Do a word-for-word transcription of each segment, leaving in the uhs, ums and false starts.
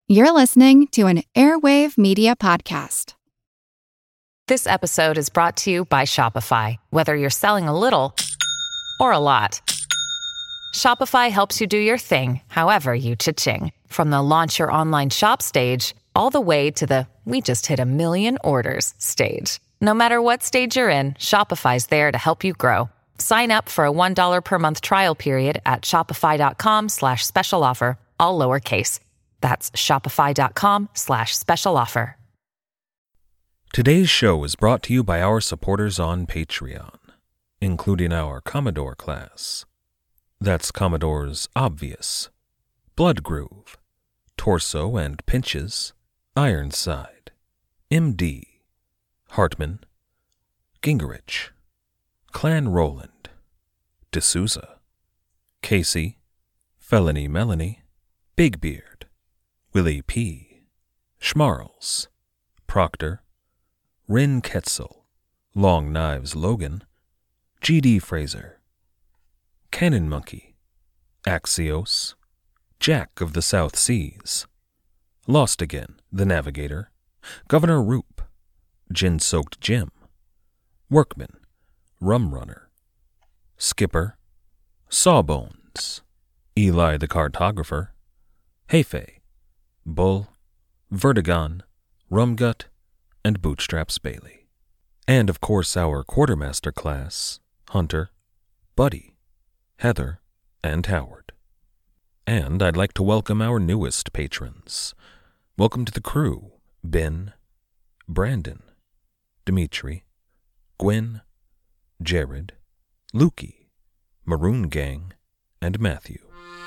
You're listening to an Airwave Media Podcast. This episode is brought to you by Shopify. Whether you're selling a little or a lot, Shopify helps you do your thing, however you cha-ching. From the launch your online shop stage, all the way to the we just hit a million orders stage. No matter what stage you're in, Shopify's there to help you grow. Sign up for a one dollar per month trial period at shopify.com slash special offer, all lowercase. That's shopify.com slash special offer. Today's show is brought to you by our supporters on Patreon, including our Commodore class. That's Commodores Obvious, Bloodgroove, Torso and Pinches, Ironside, M D, Hartman, Gingerich, Clan Roland, D'Souza, Casey, Felony Melanie, Big Beard, Willie P., Schmarls, Proctor, Rin Ketzel, Long Knives Logan, G D Fraser, Cannon Monkey, Axios, Jack of the South Seas, Lost Again, The Navigator, Governor Roop, Gin-Soaked Jim, Workman, Rum Runner, Skipper, Sawbones, Eli the Cartographer, Hefe, Bull, Vertigon, Rumgut, and Bootstraps Bailey. And of course our quartermaster class, Hunter, Buddy, Heather, and Howard. And I'd like to welcome our newest patrons. Welcome to the crew, Ben, Brandon, Dimitri, Gwen, Jared, Lukey, Maroon Gang, and Matthew.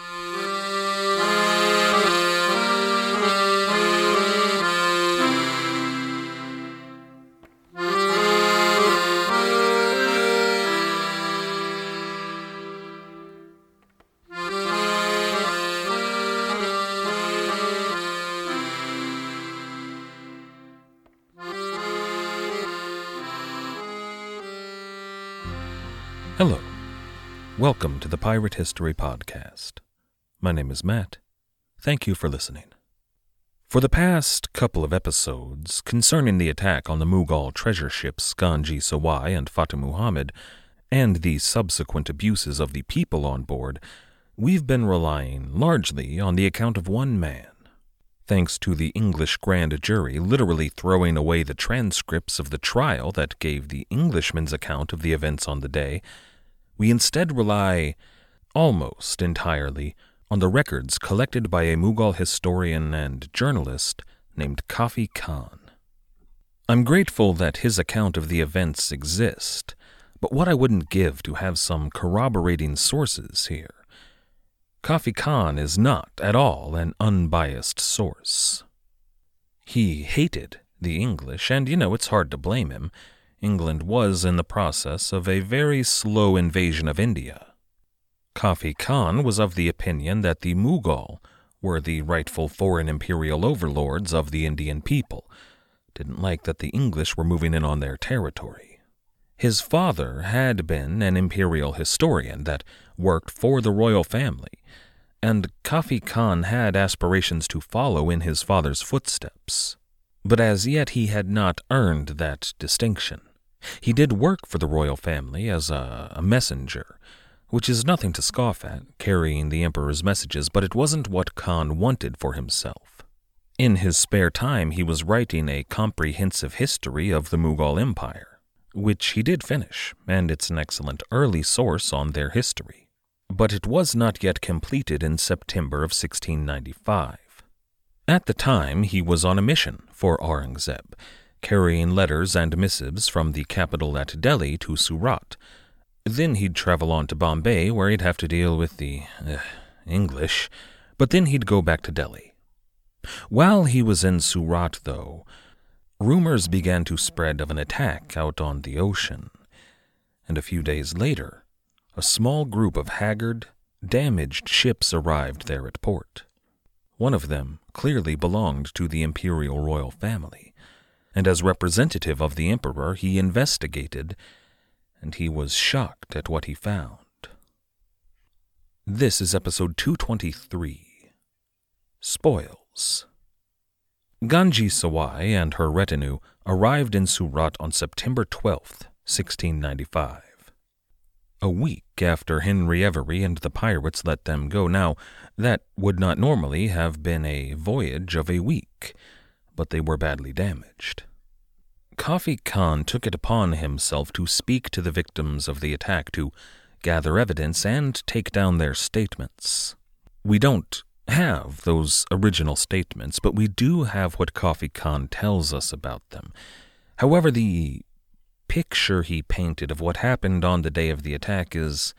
Hello. Welcome to the Pirate History Podcast. My name is Matt. Thank you for listening. For the past couple of episodes concerning the attack on the Mughal treasure ships Ganji Sawai and Fateh Muhammad and the subsequent abuses of the people on board, we've been relying largely on the account of one man. Thanks to the English grand jury literally throwing away the transcripts of the trial that gave the Englishman's account of the events on the day, we instead rely, almost entirely, on the records collected by a Mughal historian and journalist named Kafi Khan. I'm grateful that his account of the events exist, but what I wouldn't give to have some corroborating sources here. Kafi Khan is not at all an unbiased source. He hated the English, and you know, it's hard to blame him. England was in the process of a very slow invasion of India. Kafi Khan was of the opinion that the Mughal were the rightful foreign imperial overlords of the Indian people, didn't like that the English were moving in on their territory. His father had been an imperial historian that worked for the royal family, and Kafi Khan had aspirations to follow in his father's footsteps. But as yet he had not earned that distinction. He did work for the royal family as a, a messenger, which is nothing to scoff at, carrying the emperor's messages, but it wasn't what Khan wanted for himself. In his spare time he was writing a comprehensive history of the Mughal Empire, which he did finish, and it's an excellent early source on their history. But it was not yet completed in September of sixteen ninety-five. At the time, he was on a mission for Aurangzeb, carrying letters and missives from the capital at Delhi to Surat. Then he'd travel on to Bombay, where he'd have to deal with the uh, English, but then he'd go back to Delhi. While he was in Surat, though, rumors began to spread of an attack out on the ocean, and a few days later, a small group of haggard, damaged ships arrived there at port. One of them clearly belonged to the imperial royal family, and as representative of the emperor he investigated, and he was shocked at what he found. This is episode two twenty-three, Spoils. Ganji Sawai and her retinue arrived in Surat on September twelfth, sixteen ninety-five. A week after Henry Every and the pirates let them go. Now, that would not normally have been a voyage of a week, but they were badly damaged. Kafi Khan took it upon himself to speak to the victims of the attack, to gather evidence and take down their statements. We don't have those original statements, but we do have what Kafi Khan tells us about them. However, the picture he painted of what happened on the day of the attack is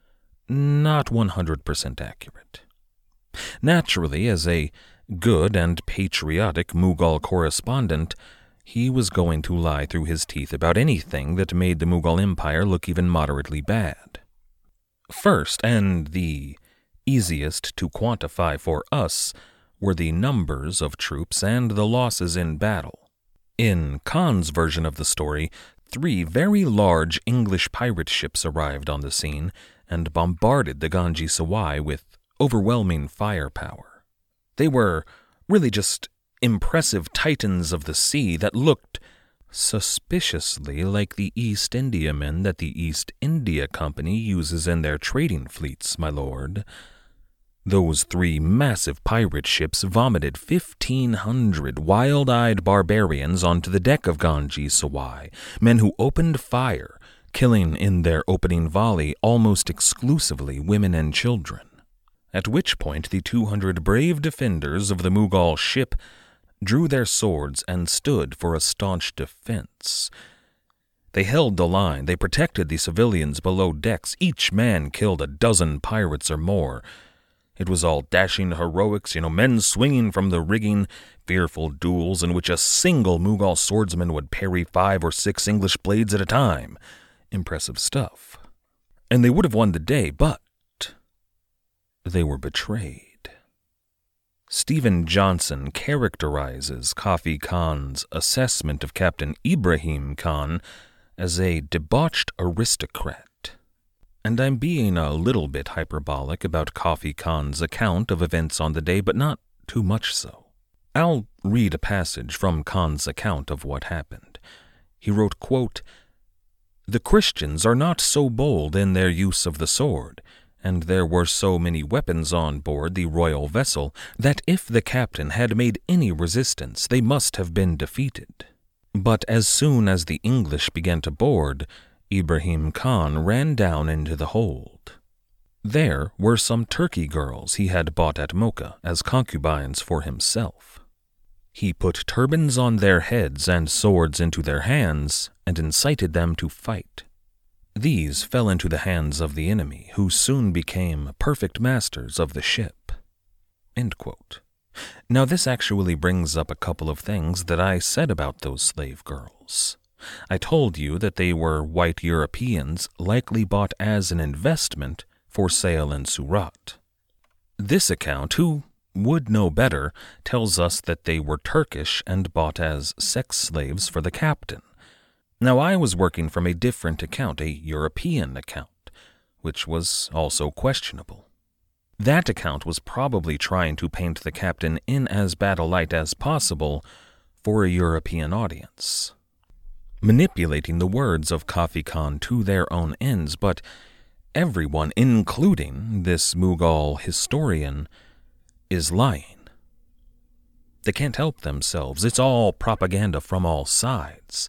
not one hundred percent accurate. Naturally, as a good and patriotic Mughal correspondent, he was going to lie through his teeth about anything that made the Mughal Empire look even moderately bad. First, and the easiest to quantify for us, were the numbers of troops and the losses in battle. In Khan's version of the story, three very large English pirate ships arrived on the scene and bombarded the Ganji Sawai with overwhelming firepower. They were really just impressive titans of the sea that looked suspiciously like the East Indiamen that the East India Company uses in their trading fleets, my lord. Those three massive pirate ships vomited fifteen hundred wild-eyed barbarians onto the deck of Ganji Sawai, men who opened fire, killing in their opening volley almost exclusively women and children. At which point the two hundred brave defenders of the Mughal ship drew their swords and stood for a staunch defense. They held the line, they protected the civilians below decks, each man killed a dozen pirates or more. It was all dashing heroics, you know, men swinging from the rigging, fearful duels in which a single Mughal swordsman would parry five or six English blades at a time. Impressive stuff. And they would have won the day, but they were betrayed. Stephen Johnson characterizes Kafi Khan's assessment of Captain Ibrahim Khan as a debauched aristocrat. And I'm being a little bit hyperbolic about Kafi Khan's account of events on the day, but not too much so. I'll read a passage from Khan's account of what happened. He wrote, quote, "The Christians are not so bold in their use of the sword, and there were so many weapons on board the royal vessel, that if the captain had made any resistance, they must have been defeated. But as soon as the English began to board, Ibrahim Khan ran down into the hold. There were some Turkey girls he had bought at Mocha as concubines for himself. He put turbans on their heads and swords into their hands and incited them to fight. These fell into the hands of the enemy, who soon became perfect masters of the ship." End quote. Now this actually brings up a couple of things that I said about those slave girls. I told you that they were white Europeans likely bought as an investment for sale in Surat. This account, who would know better, tells us that they were Turkish and bought as sex slaves for the captain. Now I was working from a different account, a European account, which was also questionable. That account was probably trying to paint the captain in as bad a light as possible for a European audience, manipulating the words of Kafi Khan to their own ends, but everyone, including this Mughal historian, is lying. They can't help themselves. It's all propaganda from all sides.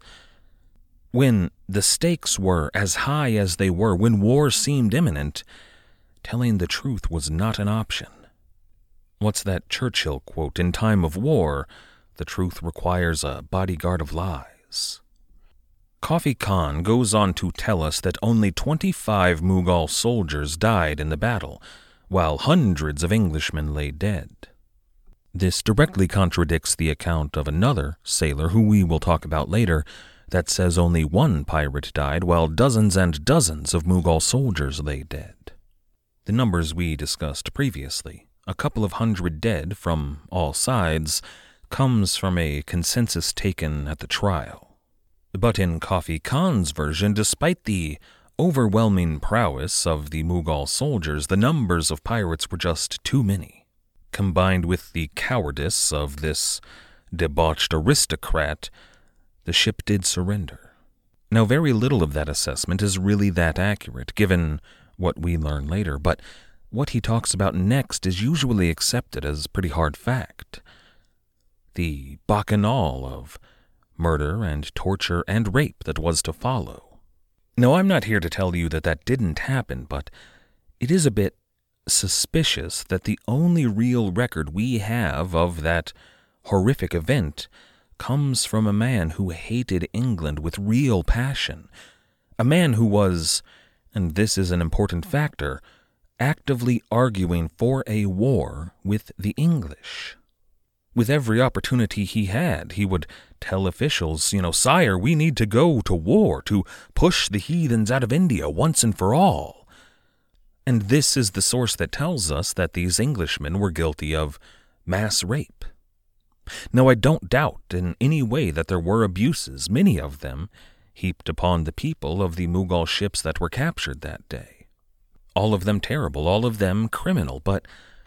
When the stakes were as high as they were, when war seemed imminent, telling the truth was not an option. What's that Churchill quote? In time of war, the truth requires a bodyguard of lies. Kafi Khan goes on to tell us that only twenty-five Mughal soldiers died in the battle, while hundreds of Englishmen lay dead. This directly contradicts the account of another sailor, who we will talk about later, that says only one pirate died, while dozens and dozens of Mughal soldiers lay dead. The numbers we discussed previously, a couple of hundred dead from all sides, comes from a consensus taken at the trial. But in Kafi Khan's version, despite the overwhelming prowess of the Mughal soldiers, the numbers of pirates were just too many. Combined with the cowardice of this debauched aristocrat, the ship did surrender. Now, very little of that assessment is really that accurate, given what we learn later, but what he talks about next is usually accepted as pretty hard fact. The bacchanal of murder and torture and rape that was to follow. Now, I'm not here to tell you that that didn't happen, but it is a bit suspicious that the only real record we have of that horrific event comes from a man who hated England with real passion, a man who was, and this is an important factor, actively arguing for a war with the English. With every opportunity he had, he would tell officials, you know, "Sire, we need to go to war to push the heathens out of India once and for all." And this is the source that tells us that these Englishmen were guilty of mass rape. Now, I don't doubt in any way that there were abuses, many of them, heaped upon the people of the Mughal ships that were captured that day. All of them terrible, all of them criminal, but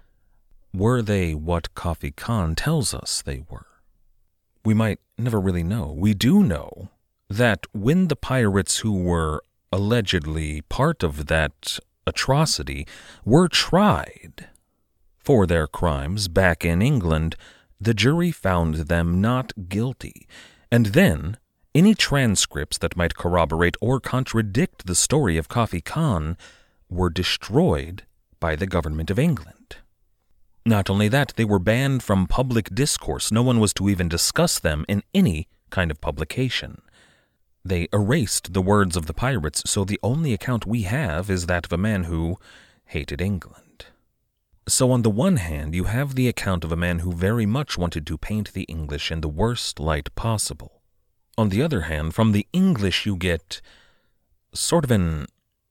were they what Kafi Khan tells us they were? We might never really know. We do know that when the pirates who were allegedly part of that atrocity were tried for their crimes back in England, the jury found them not guilty, and then any transcripts that might corroborate or contradict the story of Kafi Khan were destroyed by the government of England. Not only that, they were banned from public discourse. No one was to even discuss them in any kind of publication. They erased the words of the pirates, so the only account we have is that of a man who hated England. So on the one hand, you have the account of a man who very much wanted to paint the English in the worst light possible. On the other hand, from the English you get sort of an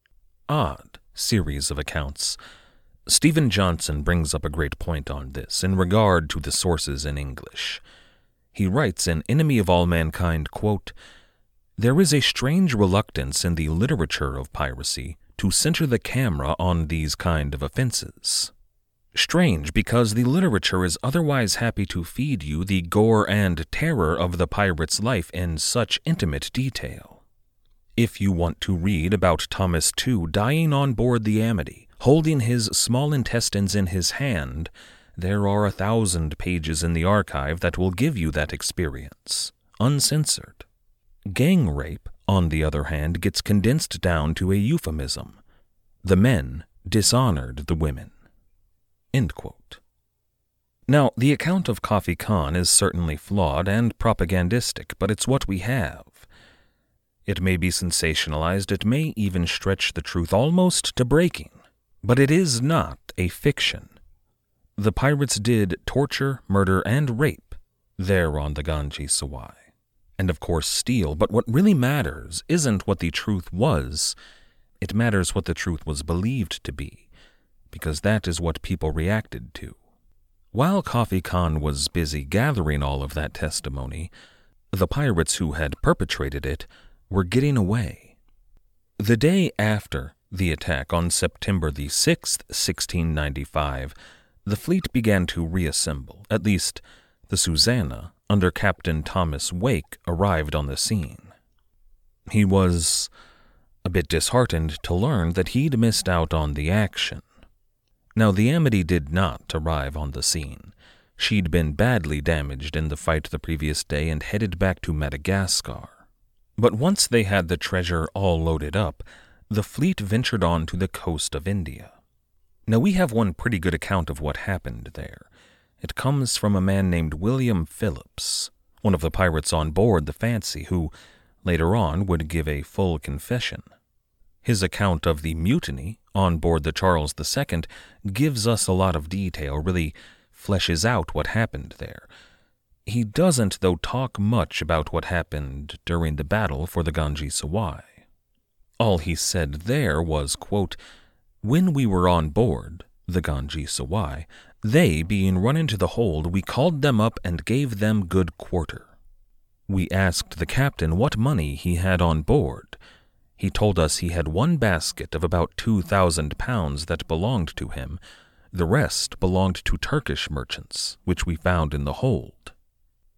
odd series of accounts. Stephen Johnson brings up a great point on this in regard to the sources in English. He writes in Enemy of All Mankind, quote, "There is a strange reluctance in the literature of piracy to center the camera on these kind of offenses. Strange, because the literature is otherwise happy to feed you the gore and terror of the pirate's life in such intimate detail. If you want to read about Thomas Tew dying on board the Amity, holding his small intestines in his hand, there are a thousand pages in the archive that will give you that experience, uncensored. Gang rape, on the other hand, gets condensed down to a euphemism. The men dishonored the women." End quote. Now, the account of Kafi Khan is certainly flawed and propagandistic, but it's what we have. It may be sensationalized, it may even stretch the truth almost to breaking, but it is not a fiction. The pirates did torture, murder, and rape there on the Ganges Sawai, and of course steal, but what really matters isn't what the truth was, it matters what the truth was believed to be, because that is what people reacted to. While Kafi Khan was busy gathering all of that testimony, the pirates who had perpetrated it were getting away. The day after the attack on September the sixth, sixteen ninety-five, the fleet began to reassemble. At least, the Susanna, under Captain Thomas Wake, arrived on the scene. He was a bit disheartened to learn that he'd missed out on the action. Now, the Amity did not arrive on the scene. She'd been badly damaged in the fight the previous day and headed back to Madagascar. But once they had the treasure all loaded up, the fleet ventured on to the coast of India. Now, we have one pretty good account of what happened there. It comes from a man named William Phillips, one of the pirates on board the Fancy, who later on would give a full confession. His account of the mutiny on board the Charles the Second gives us a lot of detail, really fleshes out what happened there. He doesn't, though, talk much about what happened during the battle for the Ganges Sawai. All he said there was, quote, "When we were on board the Ganges Sawai, they being run into the hold, we called them up and gave them good quarter. We asked the captain what money he had on board. He told us he had one basket of about two thousand pounds that belonged to him. The rest belonged to Turkish merchants, which we found in the hold.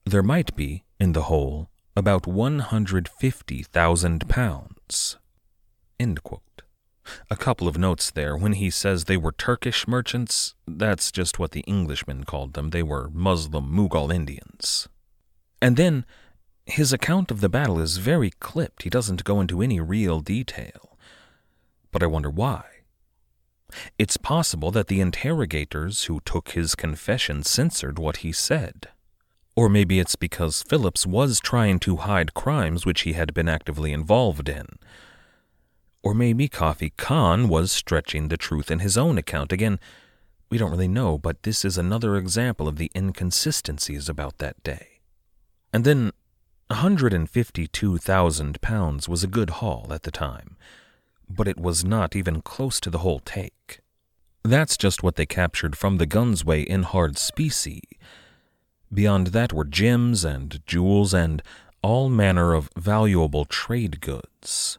There might be, in the whole, about one hundred fifty thousand pounds. End quote. A couple of notes there. When he says they were Turkish merchants, that's just what the Englishmen called them. They were Muslim Mughal Indians. And then, his account of the battle is very clipped. He doesn't go into any real detail. But I wonder why. It's possible that the interrogators who took his confession censored what he said. Or maybe it's because Phillips was trying to hide crimes which he had been actively involved in. Or maybe Kafi Khan was stretching the truth in his own account. Again, we don't really know, but this is another example of the inconsistencies about that day. And then, one hundred fifty-two thousand pounds was a good haul at the time, but it was not even close to the whole take. That's just what they captured from the Gunsway in hard specie. Beyond that were gems and jewels and all manner of valuable trade goods.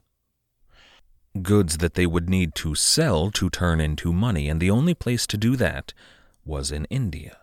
Goods that they would need to sell to turn into money, and the only place to do that was in India.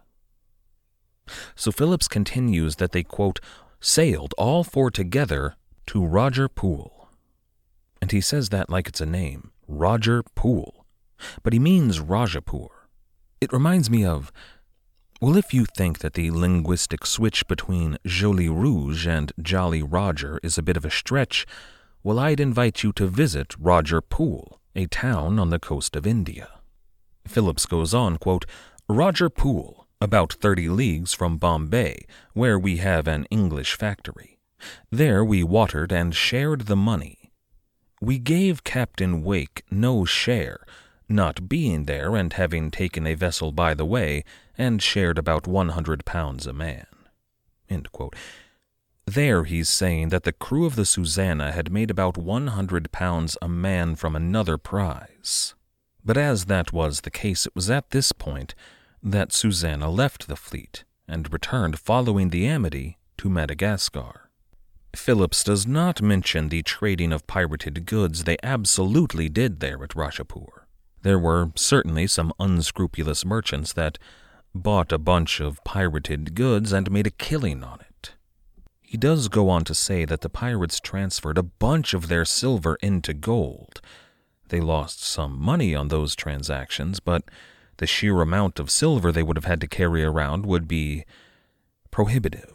So Phillips continues that they, quote, sailed all four together to Rajarpur. And he says that like it's a name, Rajarpur, but he means Rajapur. It reminds me of, well, if you think that the linguistic switch between Joli Rouge and Jolly Roger is a bit of a stretch, well, I'd invite you to visit Rajarpur, a town on the coast of India. Phillips goes on, quote, Rajarpur, about thirty leagues from Bombay, where we have an English factory. There we watered and shared the money. We gave Captain Wake no share, not being there and having taken a vessel by the way, and shared about one hundred pounds a man. End quote. There he's saying that the crew of the Susanna had made about one hundred pounds a man from another prize. But as that was the case, it was at this point that Susanna left the fleet and returned following the Amity to Madagascar. Phillips does not mention the trading of pirated goods they absolutely did there at Rajapur. There were certainly some unscrupulous merchants that bought a bunch of pirated goods and made a killing on it. He does go on to say that the pirates transferred a bunch of their silver into gold. They lost some money on those transactions, but the sheer amount of silver they would have had to carry around would be prohibitive.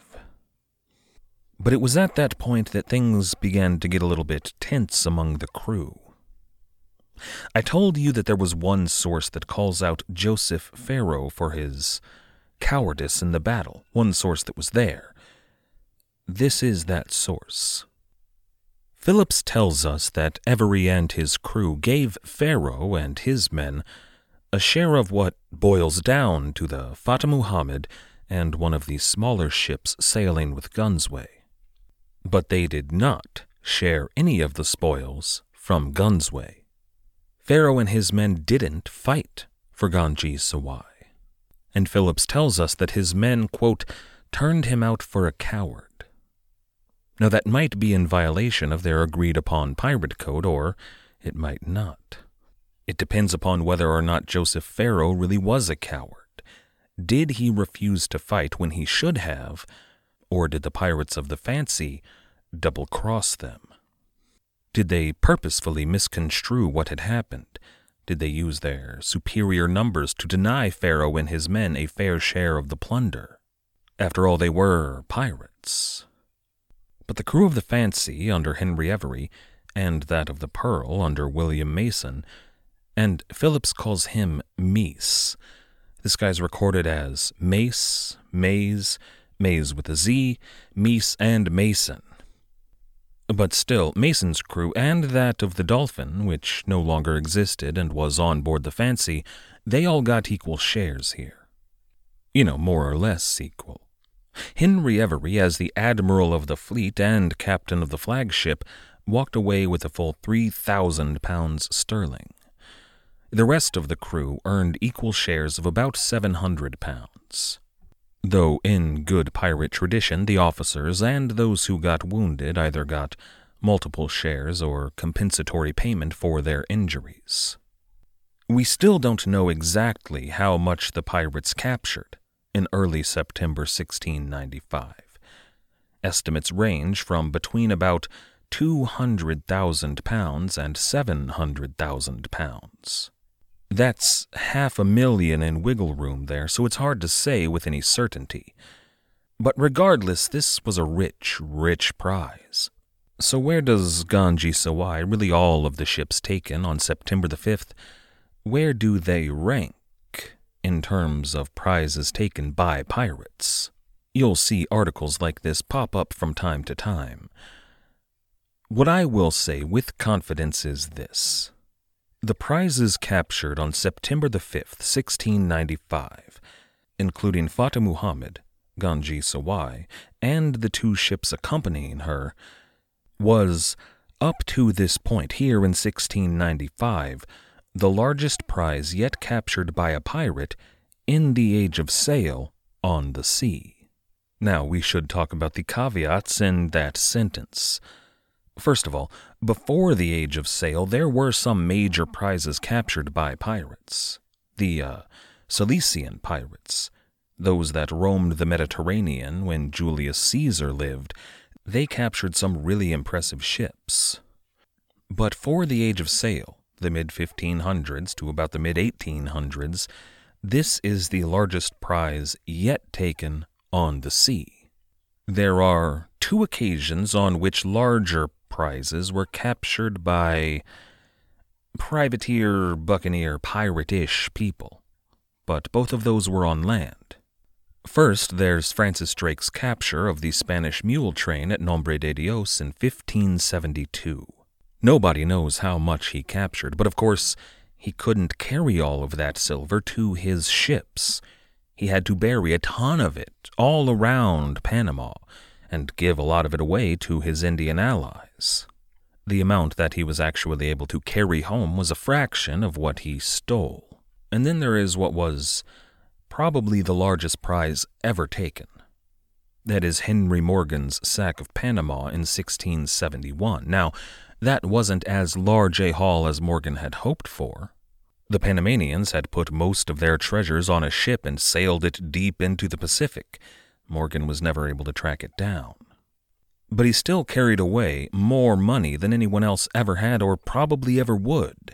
But it was at that point that things began to get a little bit tense among the crew. I told you that there was one source that calls out Joseph Farrow for his cowardice in the battle, one source that was there. This is that source. Phillips tells us that Every and his crew gave Farrow and his men a share of what boils down to the Fata Muhammad and one of the smaller ships sailing with Gunsway. But they did not share any of the spoils from Gunsway. Farrow and his men didn't fight for Ganji Sawai. And Phillips tells us that his men, quote, turned him out for a coward. Now that might be in violation of their agreed-upon pirate code, or it might not. It depends upon whether or not Joseph Farrow really was a coward. Did he refuse to fight when he should have, or did the pirates of the Fancy double-cross them? Did they purposefully misconstrue what had happened? Did they use their superior numbers to deny Farrow and his men a fair share of the plunder? After all, they were pirates. But the crew of the Fancy under Henry Every, and that of the Pearl under William Mason, and Phillips calls him Meese. This guy's recorded as Mace, Maze, Maze with a Z, Meese, and Mason. But still, Mason's crew and that of the Dolphin, which no longer existed and was on board the Fancy, they all got equal shares here. You know, more or less equal. Henry Every, as the admiral of the fleet and captain of the flagship, walked away with a full three thousand pounds sterling. The rest of the crew earned equal shares of about seven hundred pounds. Though in good pirate tradition, the officers and those who got wounded either got multiple shares or compensatory payment for their injuries. We still don't know exactly how much the pirates captured in early September sixteen ninety-five. Estimates range from between about two hundred thousand pounds and seven hundred thousand pounds. That's half a million in wiggle room there, so it's hard to say with any certainty. But regardless, this was a rich, rich prize. So where does Ganji Sawai, really all of the ships taken on September the fifth, where do they rank in terms of prizes taken by pirates? You'll see articles like this pop up from time to time. What I will say with confidence is this. The prizes captured on September the fifth, sixteen ninety-five, including Fata Muhammad, Ganji Sawai, and the two ships accompanying her, was, up to this point here in sixteen ninety-five, the largest prize yet captured by a pirate in the Age of Sail on the sea. Now, we should talk about the caveats in that sentence. First of all, before the Age of Sail, there were some major prizes captured by pirates. The uh, Cilician pirates, those that roamed the Mediterranean when Julius Caesar lived, they captured some really impressive ships. But for the Age of Sail, the mid fifteen hundreds to about the mid eighteen hundreds, this is the largest prize yet taken on the sea. There are two occasions on which larger prizes were captured by privateer, buccaneer, pirate-ish people, but both of those were on land. First, there's Francis Drake's capture of the Spanish mule train at Nombre de Dios in fifteen seventy-two. Nobody knows how much he captured, but of course, he couldn't carry all of that silver to his ships. He had to bury a ton of it all around Panama and give a lot of it away to his Indian allies. The amount that he was actually able to carry home was a fraction of what he stole. And then there is what was probably the largest prize ever taken. That is Henry Morgan's sack of Panama in sixteen seventy-one. Now, that wasn't as large a haul as Morgan had hoped for. The Panamanians had put most of their treasures on a ship and sailed it deep into the Pacific. Morgan was never able to track it down. But he still carried away more money than anyone else ever had or probably ever would.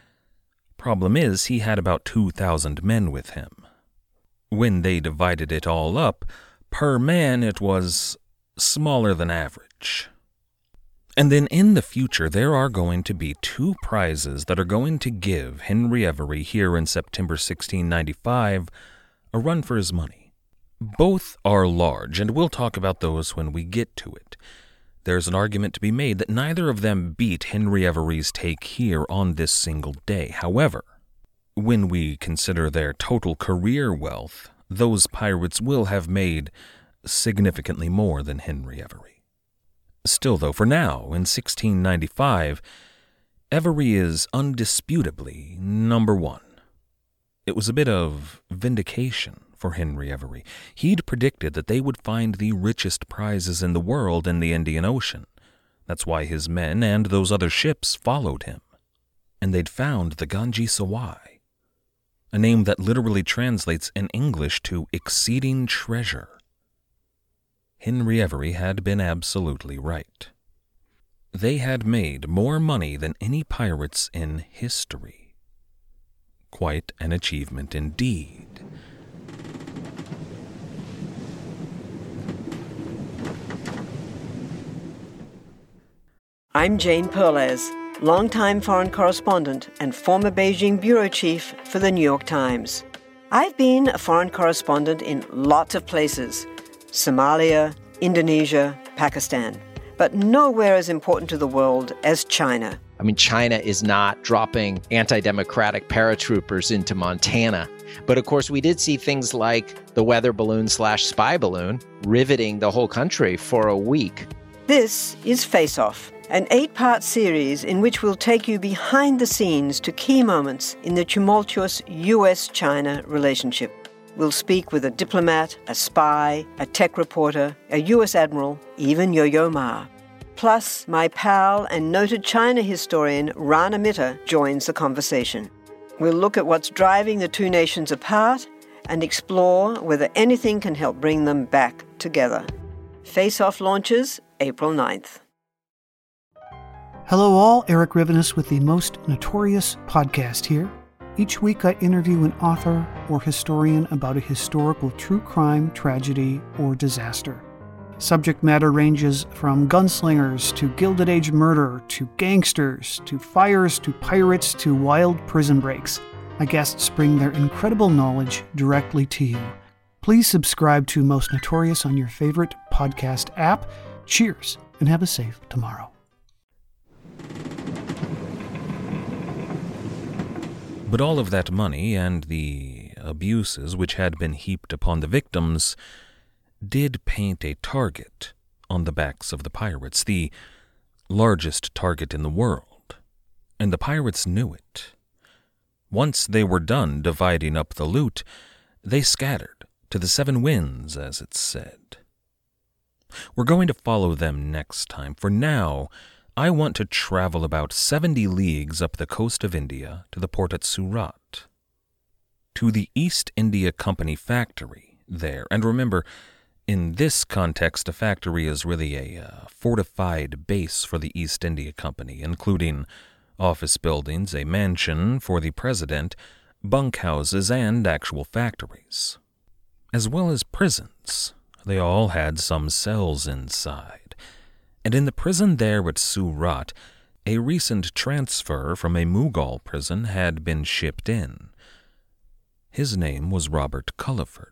Problem is, he had about two thousand men with him. When they divided it all up, per man it was smaller than average. And then in the future, there are going to be two prizes that are going to give Henry Every here in September sixteen ninety-five a run for his money. Both are large, and we'll talk about those when we get to it. There's an argument to be made that neither of them beat Henry Every's take here on this single day. However, when we consider their total career wealth, those pirates will have made significantly more than Henry Every. Still, though, for now, in sixteen ninety-five, Every is undisputably number one. It was a bit of vindication for Henry Every. He'd predicted that they would find the richest prizes in the world in the Indian Ocean. That's why his men and those other ships followed him. And they'd found the Ganji Sawai, a name that literally translates in English to exceeding treasure. Henry Every had been absolutely right. They had made more money than any pirates in history. Quite an achievement indeed. I'm Jane Perlez, longtime foreign correspondent and former Beijing bureau chief for the New York Times. I've been a foreign correspondent in lots of places: Somalia, Indonesia, Pakistan, but nowhere as important to the world as China. I mean, China is not dropping anti-democratic paratroopers into Montana. But of course, we did see things like the weather balloon slash spy balloon riveting the whole country for a week. This is Face Off, an eight-part series in which we'll take you behind the scenes to key moments in the tumultuous U S China relationship. We'll speak with a diplomat, a spy, a tech reporter, a U S admiral, even Yo-Yo Ma. Plus, my pal and noted China historian Rana Mitter joins the conversation. We'll look at what's driving the two nations apart and explore whether anything can help bring them back together. Face Off launches April ninth. Hello all, Eric Rivenes with the Most Notorious podcast here. Each week I interview an author or historian about a historical true crime, tragedy, or disaster. Subject matter ranges from gunslingers to Gilded Age murder to gangsters to fires to pirates to wild prison breaks. My guests bring their incredible knowledge directly to you. Please subscribe to Most Notorious on your favorite podcast app. Cheers, and have a safe tomorrow. But all of that money and the abuses which had been heaped upon the victims did paint a target on the backs of the pirates, the largest target in the world, and the pirates knew it. Once they were done dividing up the loot, they scattered to the seven winds, as it's said. We're going to follow them next time. For now, I want to travel about seventy leagues up the coast of India to the port at Surat, to the East India Company factory there. And remember, in this context, a factory is really a uh, fortified base for the East India Company, including office buildings, a mansion for the president, bunkhouses, and actual factories, as well as prisons. They all had some cells inside. And in the prison there at Surat, a recent transfer from a Mughal prison had been shipped in. His name was Robert Culliford.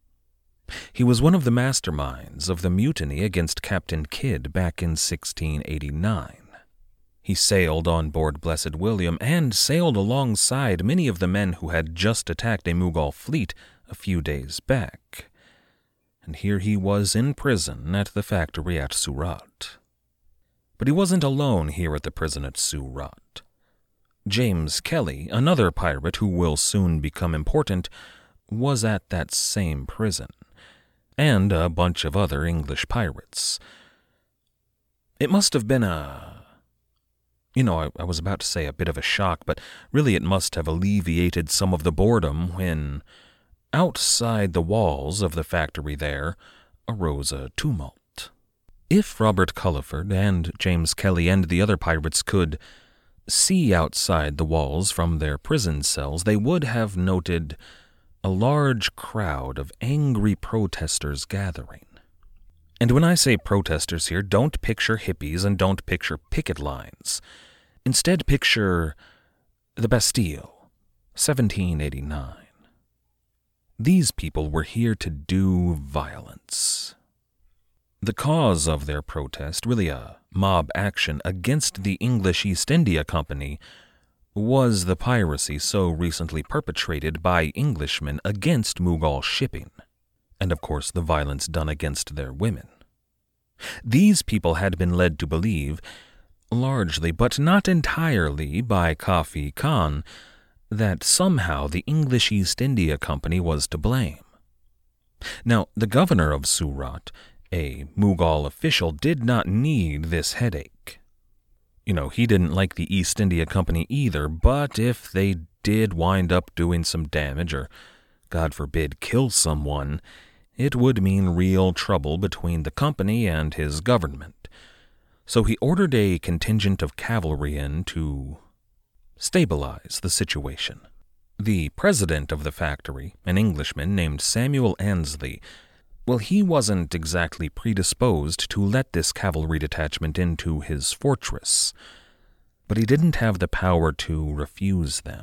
He was one of the masterminds of the mutiny against Captain Kidd back in sixteen eighty-nine. He sailed on board Blessed William and sailed alongside many of the men who had just attacked a Mughal fleet a few days back. And here he was in prison at the factory at Surat. But he wasn't alone here at the prison at Surat. James Kelly, another pirate who will soon become important, was at that same prison, and a bunch of other English pirates. It must have been a... You know, I, I was about to say a bit of a shock, but really it must have alleviated some of the boredom when, outside the walls of the factory there, arose a tumult. If Robert Culliford and James Kelly and the other pirates could see outside the walls from their prison cells, they would have noted a large crowd of angry protesters gathering. And when I say protesters here, don't picture hippies and don't picture picket lines. Instead, picture the Bastille, seventeen eighty-nine. These people were here to do violence. The cause of their protest, really a mob action against the English East India Company, was the piracy so recently perpetrated by Englishmen against Mughal shipping, and of course the violence done against their women. These people had been led to believe, largely but not entirely by Kafi Khan, that somehow the English East India Company was to blame. Now, the governor of Surat, a Mughal official, did not need this headache. You know, he didn't like the East India Company either, but if they did wind up doing some damage or, God forbid, kill someone, it would mean real trouble between the company and his government. So he ordered a contingent of cavalry in to stabilize the situation. The president of the factory, an Englishman named Samuel Annesley, well, he wasn't exactly predisposed to let this cavalry detachment into his fortress, but he didn't have the power to refuse them.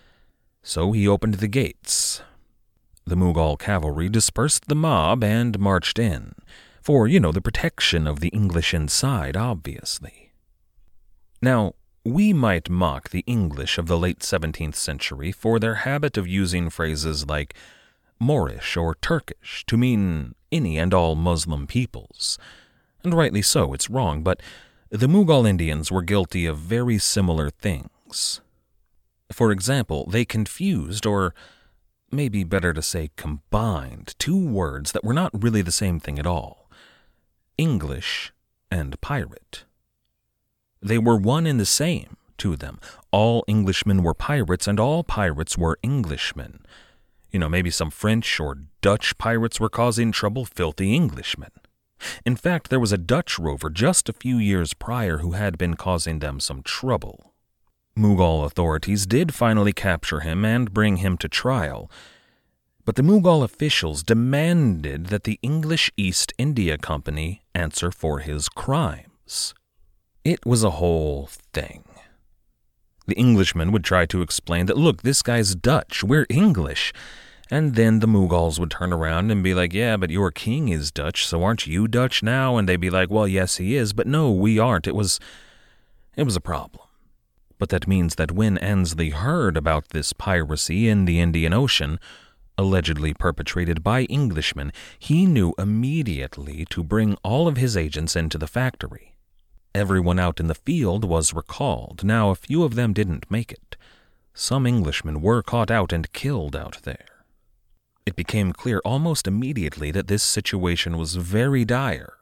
So he opened the gates. The Mughal cavalry dispersed the mob and marched in, for, you know, the protection of the English inside, obviously. Now, we might mock the English of the late seventeenth century for their habit of using phrases like Moorish or Turkish to mean any and all Muslim peoples. And rightly so, it's wrong, but the Mughal Indians were guilty of very similar things. For example, they confused, or maybe better to say combined, two words that were not really the same thing at all: English and pirate. They were one and the same to them. All Englishmen were pirates, and all pirates were Englishmen. You know, maybe some French or Dutch pirates were causing trouble, filthy Englishmen. In fact, there was a Dutch rover just a few years prior who had been causing them some trouble. Mughal authorities did finally capture him and bring him to trial, but the Mughal officials demanded that the English East India Company answer for his crimes. It was a whole thing. The Englishmen would try to explain that, look, this guy's Dutch, we're English. And then the Mughals would turn around and be like, yeah, but your king is Dutch, so aren't you Dutch now? And they'd be like, well, yes, he is, but no, we aren't. It was, it was a problem. But that means that when Annesley heard about this piracy in the Indian Ocean, allegedly perpetrated by Englishmen, he knew immediately to bring all of his agents into the factory. Everyone out in the field was recalled. Now, a few of them didn't make it. Some Englishmen were caught out and killed out there. It became clear almost immediately that this situation was very dire.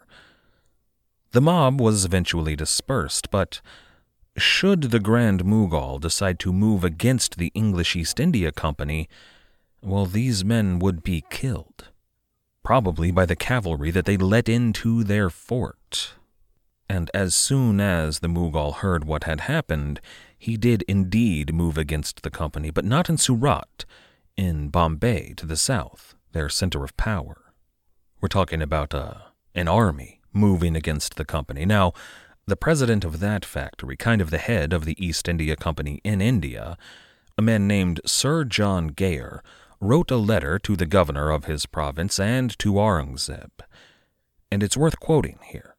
The mob was eventually dispersed, but should the Grand Mughal decide to move against the English East India Company, well, these men would be killed, probably by the cavalry that they let into their fort. And as soon as the Mughal heard what had happened, he did indeed move against the company, but not in Surat, in Bombay to the south, their center of power. We're talking about uh, an army moving against the company. Now, the president of that factory, kind of the head of the East India Company in India, a man named Sir John Gayar, wrote a letter to the governor of his province and to Aurangzeb. And it's worth quoting here.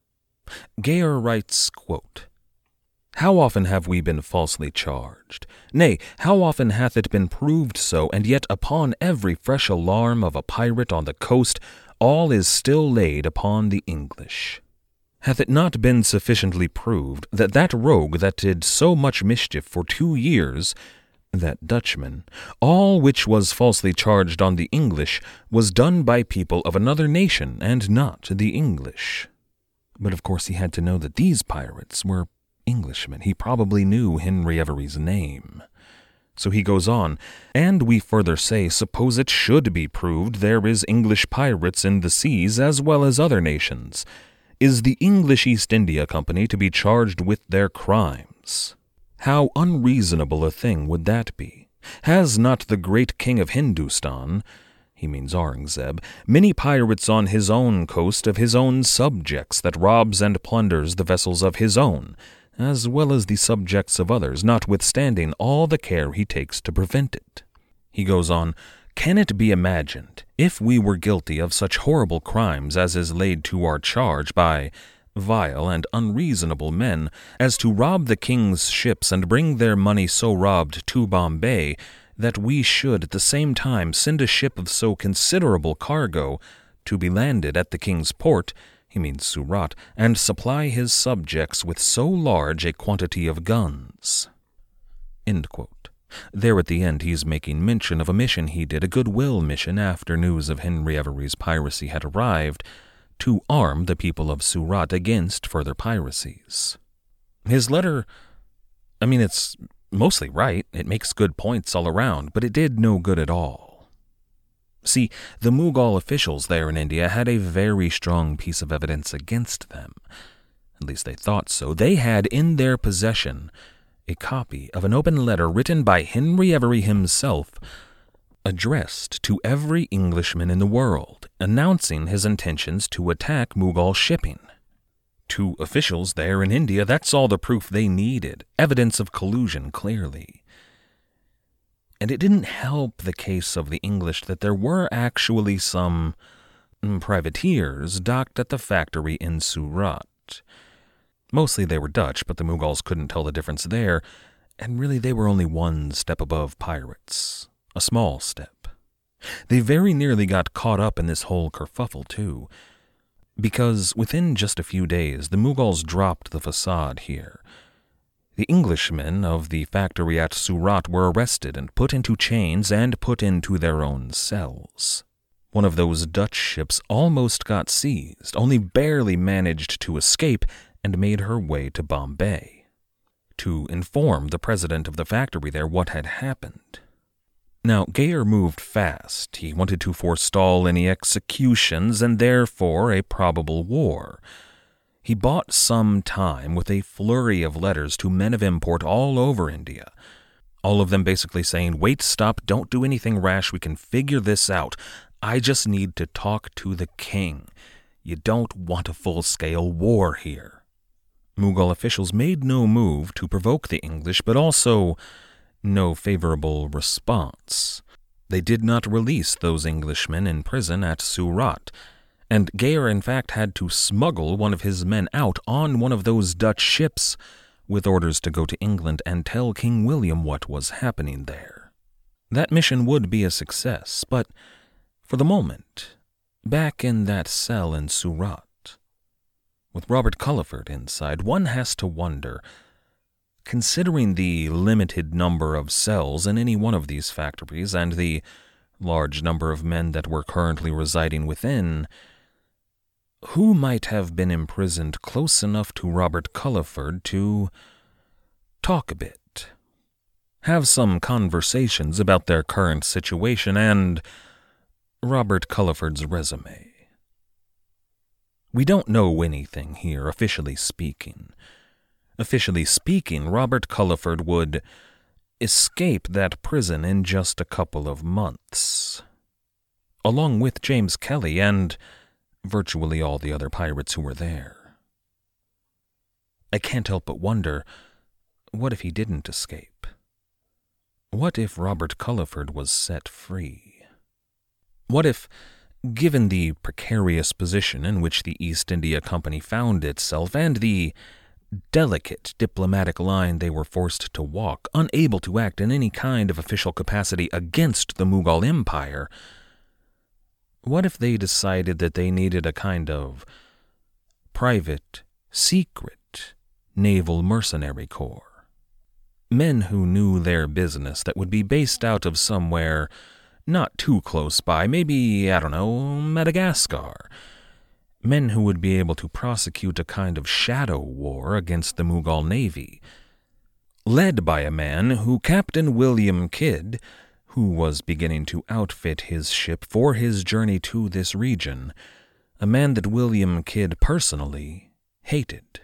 Gayar writes, quote, "How often have we been falsely charged? Nay, how often hath it been proved so, and yet upon every fresh alarm of a pirate on the coast, all is still laid upon the English. Hath it not been sufficiently proved that that rogue that did so much mischief for two years, that Dutchman, all which was falsely charged on the English, was done by people of another nation, and not the English?" But of course he had to know that these pirates were Englishmen. He probably knew Henry Every's name. So he goes on, "And we further say, suppose it should be proved there is English pirates in the seas as well as other nations. Is the English East India Company to be charged with their crimes? How unreasonable a thing would that be? Has not the great king of Hindustan," he means Aurangzeb, "many pirates on his own coast of his own subjects that robs and plunders the vessels of his own, as well as the subjects of others, notwithstanding all the care he takes to prevent it?" He goes on, "Can it be imagined, if we were guilty of such horrible crimes as is laid to our charge by vile and unreasonable men, as to rob the king's ships and bring their money so robbed to Bombay, that we should at the same time send a ship of so considerable cargo to be landed at the king's port," he means Surat, "and supply his subjects with so large a quantity of guns?" End quote. There at the end he's making mention of a mission he did, a goodwill mission after news of Henry Every's piracy had arrived, to arm the people of Surat against further piracies. His letter, I mean, it's mostly right, it makes good points all around, but it did no good at all. See, the Mughal officials there in India had a very strong piece of evidence against them. At least they thought so. They had in their possession a copy of an open letter written by Henry Every himself, addressed to every Englishman in the world, announcing his intentions to attack Mughal shipping. To officials there in India, that's all the proof they needed, evidence of collusion clearly. And it didn't help the case of the English that there were actually some privateers docked at the factory in Surat. Mostly they were Dutch, but the Mughals couldn't tell the difference there, and really they were only one step above pirates. A small step. They very nearly got caught up in this whole kerfuffle, too, because within just a few days the Mughals dropped the facade here. The Englishmen of the factory at Surat were arrested and put into chains and put into their own cells. One of those Dutch ships almost got seized, only barely managed to escape and made her way to Bombay, to inform the president of the factory there what had happened. Now, Geyer moved fast. He wanted to forestall any executions and therefore a probable war. He bought some time with a flurry of letters to men of import all over India, all of them basically saying, wait, stop, don't do anything rash, we can figure this out. I just need to talk to the king. You don't want a full-scale war here. Mughal officials made no move to provoke the English, but also no favorable response. They did not release those Englishmen in prison at Surat, and Geyer in fact had to smuggle one of his men out on one of those Dutch ships with orders to go to England and tell King William what was happening there. That mission would be a success, but for the moment, back in that cell in Surat, with Robert Culliford inside, one has to wonder, considering the limited number of cells in any one of these factories and the large number of men that were currently residing within, who might have been imprisoned close enough to Robert Culliford to talk a bit, have some conversations about their current situation and Robert Culliford's resume. We don't know anything here, officially speaking. Officially speaking, Robert Culliford would escape that prison in just a couple of months, along with James Kelly and virtually all the other pirates who were there. I can't help but wonder, what if he didn't escape? What if Robert Culliford was set free? What if, given the precarious position in which the East India Company found itself and the delicate diplomatic line they were forced to walk, unable to act in any kind of official capacity against the Mughal Empire, what if they decided that they needed a kind of private, secret naval mercenary corps? Men who knew their business that would be based out of somewhere not too close by, maybe, I don't know, Madagascar. Men who would be able to prosecute a kind of shadow war against the Mughal Navy, led by a man who Captain William Kidd, who was beginning to outfit his ship for his journey to this region, a man that William Kidd personally hated.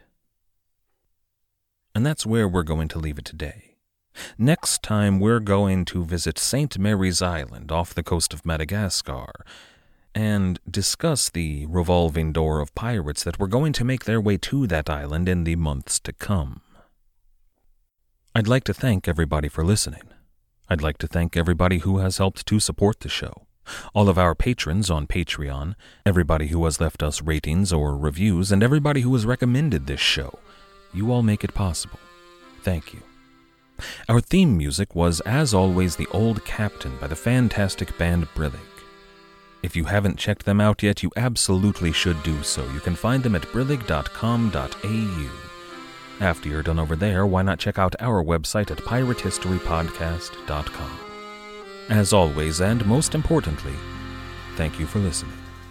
And that's where we're going to leave it today. Next time, we're going to visit Saint Mary's Island off the coast of Madagascar and discuss the revolving door of pirates that were going to make their way to that island in the months to come. I'd like to thank everybody for listening. I'd like to thank everybody who has helped to support the show, all of our patrons on Patreon, everybody who has left us ratings or reviews, and everybody who has recommended this show. You all make it possible. Thank you. Our theme music was, as always, The Old Captain by the fantastic band Brillig. If you haven't checked them out yet, you absolutely should do so. You can find them at brillig dot com dot a u. After you're done over there, why not check out our website at pirate history podcast dot com. As always, and most importantly, thank you for listening.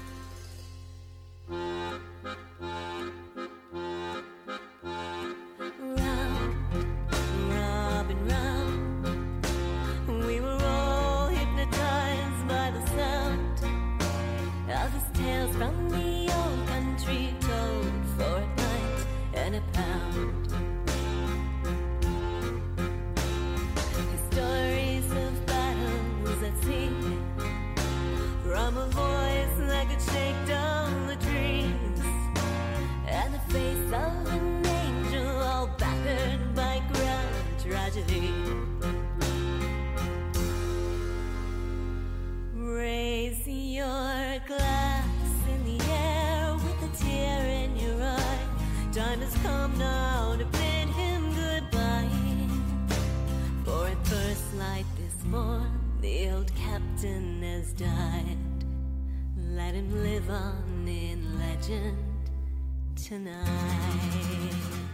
Raise your glass in the air with a tear in your eye. Time has come now to bid him goodbye. For at first light this morn, the old captain has died. Let him live on in legend tonight.